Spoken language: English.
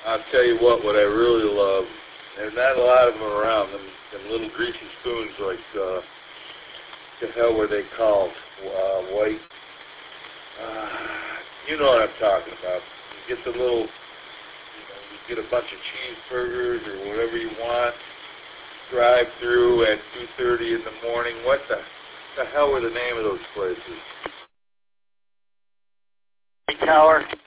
I'll tell you what I really love, there's not a lot of them around, them little greasy spoons like, the hell were they called? White. You know what I'm talking about. You get the little, you get a bunch of cheeseburgers or whatever you want, drive through at 2:30 in the morning. What the hell were the name of those places? Tower.